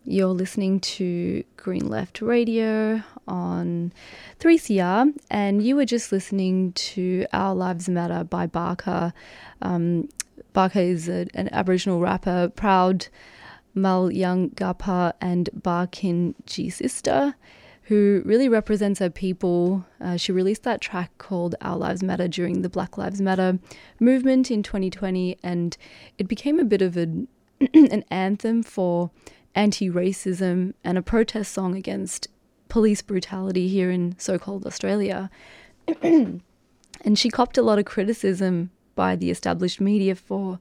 You're listening to Green Left Radio on 3CR, and you were just listening to Our Lives Matter by Barker. Barker is an Aboriginal rapper, proud Malyangapa and Barkindji sister, who really represents her people. She released that track called Our Lives Matter during the Black Lives Matter movement in 2020, and it became a bit of an anthem for anti-racism and a protest song against police brutality here in so-called Australia. And she copped a lot of criticism by the established media for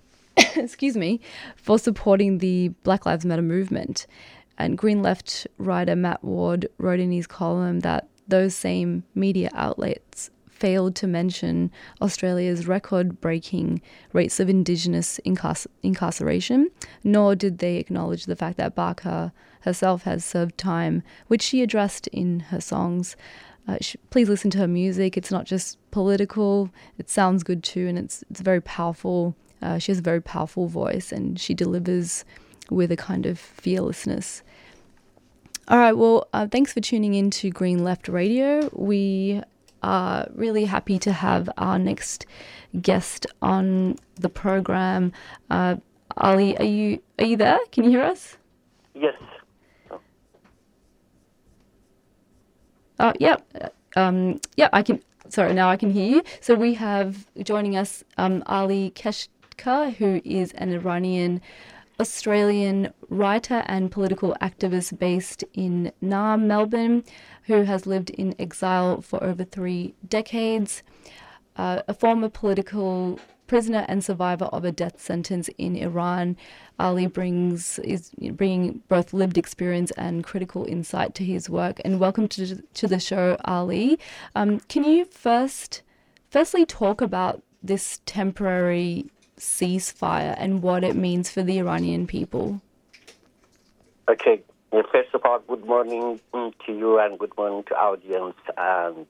for supporting the Black Lives Matter movement. And Green Left writer Matt Ward wrote in his column that those same media outlets failed to mention Australia's record-breaking rates of Indigenous incarceration, nor did they acknowledge the fact that Barker herself has served time, which she addressed in her songs. Please listen to her music. It's not just political. It sounds good too, and it's very powerful. She has a very powerful voice, and she delivers with a kind of fearlessness. All right, well, thanks for tuning in to Green Left Radio. We are really happy to have our next guest on the program. Ali, are you there? Can you hear us? Yes. Yeah, I can. Sorry, now I can hear you. So we have joining us Ali Keshkar, who is an Iranian Australian writer and political activist based in Naarm, Melbourne, who has lived in exile for over 3 decades. A former political prisoner and survivor of a death sentence in Iran, Ali is bringing both lived experience and critical insight to his work. And welcome to the show, Ali. Can you firstly talk about this temporary ceasefire and what it means for the Iranian people? Okay. First of all, good morning to you and good morning to audience. And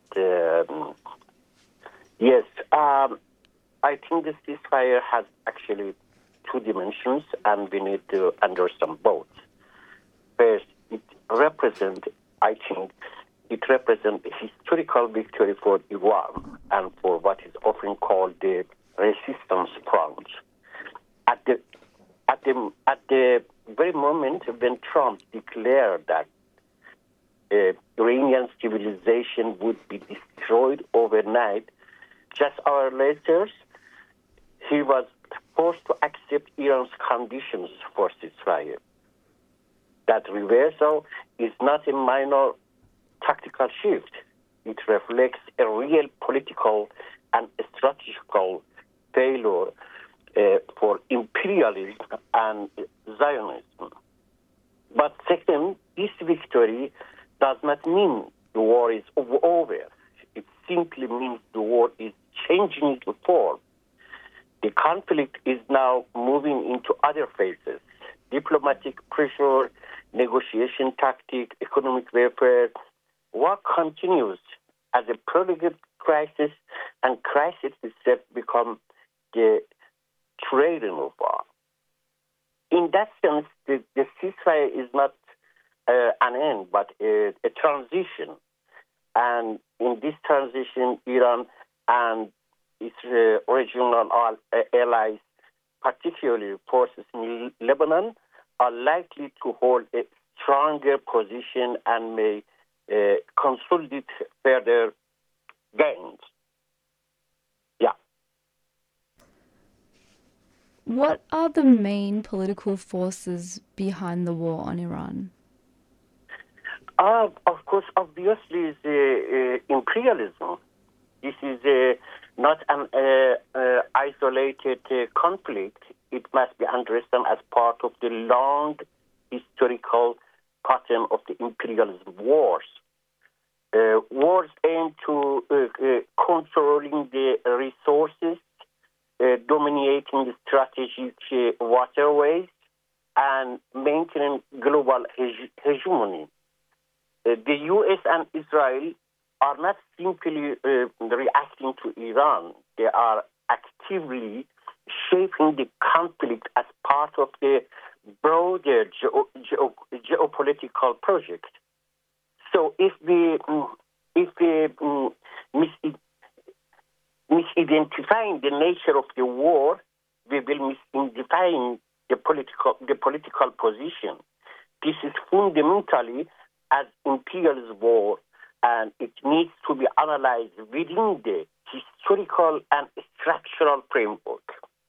yes, I think the ceasefire has actually 2 dimensions, and we need to understand both. First, it represents a historical victory for Iran and for what is often called the resistance front. At the very moment when Trump declared that Iranian civilization would be destroyed overnight, just hours later, he was forced to accept Iran's conditions for ceasefire. That reversal is not a minor tactical shift. It reflects a real political and strategical failure for imperialism and Zionism. But second, this victory does not mean the war is over. It simply means the war is changing its form. The conflict is now moving into other phases: diplomatic pressure, negotiation tactic, economic warfare. War continues as a prolonged crisis, and crisis itself become the terrain of war. In that sense, the ceasefire is not an end, but a transition. And in this transition, Iran and its regional allies, particularly forces in Lebanon, are likely to hold a stronger position and may consolidate further gains. Yeah. What are the main political forces behind the war on Iran? Of course, obviously, is imperialism. This is not an isolated conflict. It must be understood as part of the long historical pattern of the imperialism wars. Wars aim to controlling the resources, dominating the strategic waterways, and maintaining global hegemony. The U.S. and Israel are not simply reacting to Iran. They are actively shaping the conflict as part of the broader geopolitical project. So if we misidentifying the nature of the war, we will misidentifying the political position. This is fundamentally as imperialist war, and it needs to be analyzed within the historical and structural framework.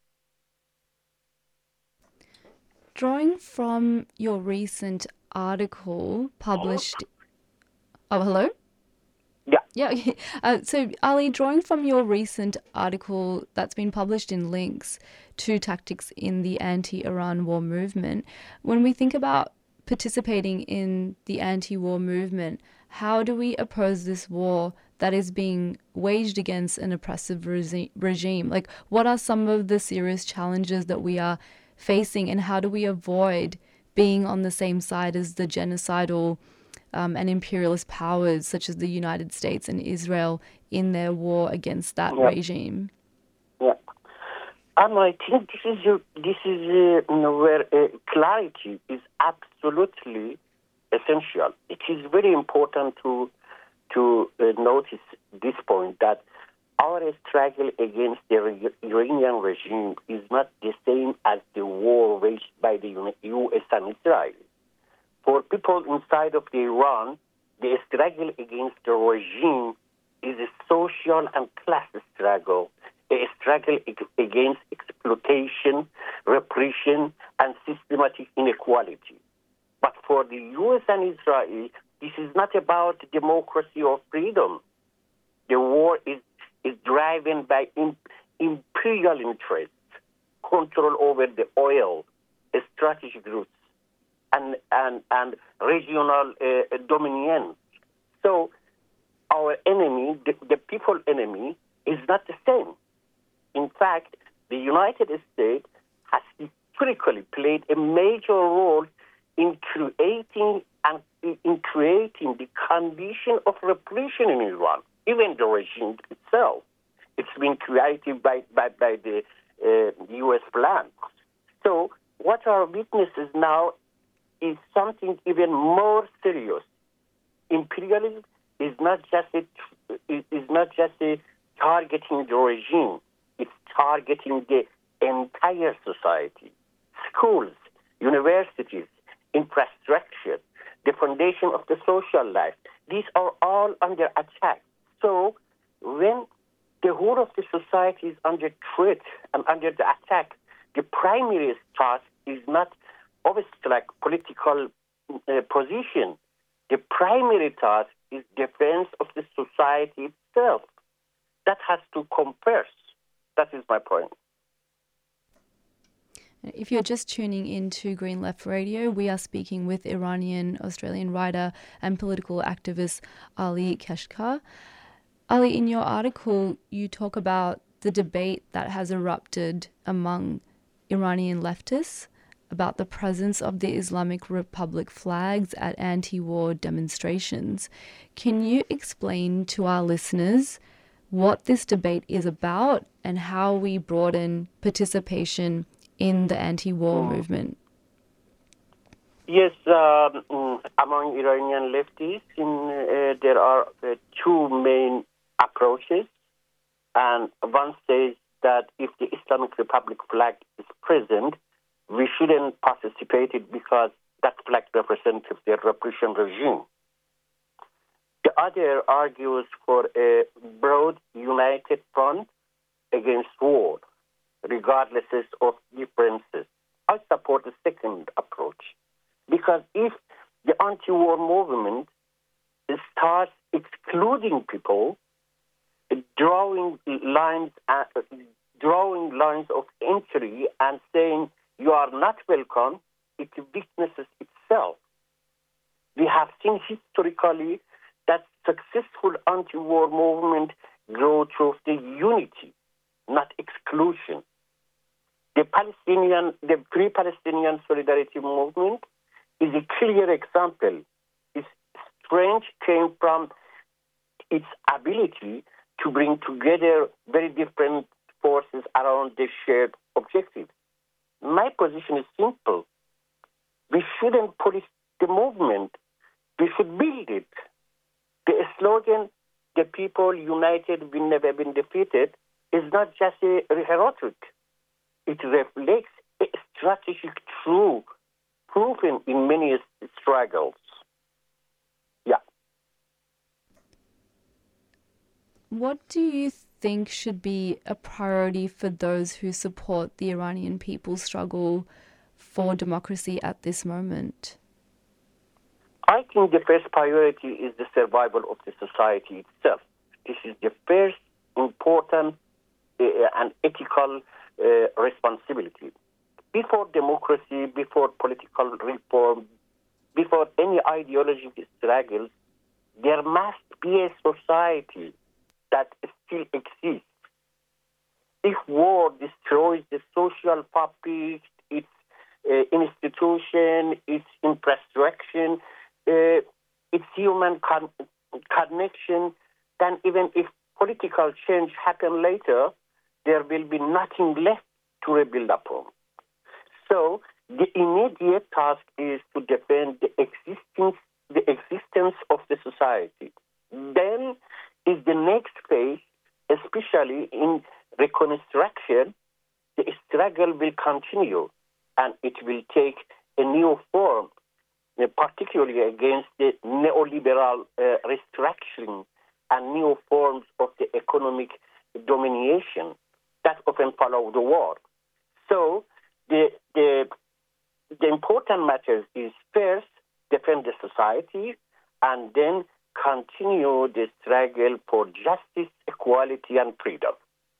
Drawing from your recent article published... Oh, hello? Yeah. So, Ali, drawing from your recent article that's been published in Links to Tactics in the Anti-Iran War Movement, when we think about participating in the anti-war movement, how do we oppose this war that is being waged against an oppressive regime? Like, what are some of the serious challenges that we are facing, and how do we avoid being on the same side as the genocidal and imperialist powers such as the United States and Israel in their war against that regime? Yeah, I think this is where clarity is absolutely essential. It is very important to notice this point, that our struggle against the Iranian regime is not the same as the war waged by the U.S. and Israel. For people inside of Iran, the struggle against the regime is a social and class struggle, a struggle against exploitation, repression, and systematic inequality. But for the U.S. and Israel, this is not about democracy or freedom. The war is driven by imperial interests, control over the oil, strategic routes, and regional dominion. So our enemy, the people enemy, is not the same. In fact, the United States has historically played a major role in creating the condition of repression in Iran. Even the regime itself, it's been created by the U.S. plan. So what our witnesses now is something even more serious. Imperialism is not just a targeting the regime; it's targeting the entire society, schools, universities, infrastructure, the foundation of the social life. These are all under attack. So when the whole of the society is under threat and under the attack, the primary task is not obviously like political position. The primary task is defense of the society itself. That has to converse. That is my point. If you're just tuning into Green Left Radio, we are speaking with Iranian-Australian writer and political activist Ali Keshkar. Ali, in your article, you talk about the debate that has erupted among Iranian leftists about the presence of the Islamic Republic flags at anti-war demonstrations. Can you explain to our listeners what this debate is about and how we broaden participation in the anti-war movement? Yes, among Iranian leftists, there are two main approaches. And one says that if the Islamic Republic flag is present, we shouldn't participate it because that flag represents the repression regime. The other argues for a broad, united front against war, regardless of differences. I support the second approach because if the anti-war movement starts excluding people, drawing lines of entry and saying you are not welcome, it weaknesses itself. We have seen historically that successful anti-war movement grow through the unity, not exclusion. The Free Palestinian Solidarity Movement is a clear example. Its strength came from its ability to bring together very different forces around the shared objective. My position is simple. We shouldn't police the movement. We should build it. The slogan, "The people united will never be defeated," is not just a rhetoric. It reflects a strategic truth proven in many struggles. Yeah. What do you think should be a priority for those who support the Iranian people's struggle for democracy at this moment? I think the first priority is the survival of the society itself. This is the first important and ethical responsibility. Before democracy, before political reform, before any ideological struggles, there must be a society that still exists. If war destroys the social fabric, its institution, its infrastructure, its human connection, then even if political change happen later, there will be nothing left to rebuild upon. So the immediate task is to defend the existence of the society. Then is the next phase, especially in reconstruction, the struggle will continue and it will take a new form, particularly against the neoliberal restructuring and new forms of the economic domination that often follow the war. So the important matter is first defend the society and then continue the struggle for justice, equality, and freedom.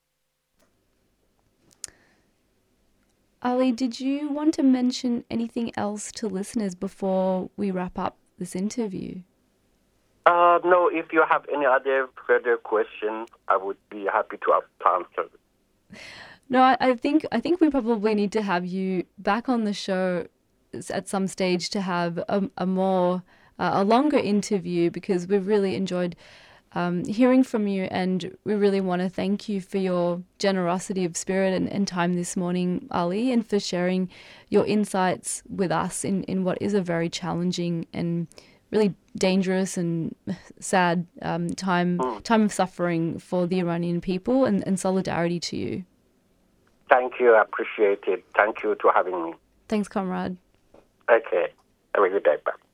Ali, did you want to mention anything else to listeners before we wrap up this interview? No, if you have any other further question, I would be happy to answer. No, I think we probably need to have you back on the show at some stage to have a longer interview, because we've really enjoyed hearing from you, and we really want to thank you for your generosity of spirit and time this morning, Ali, and for sharing your insights with us in what is a very challenging and really dangerous and sad time of suffering for the Iranian people, and solidarity to you. Thank you. I appreciate it. Thank you for having me. Thanks, comrade. Okay. Have a good day. Bye.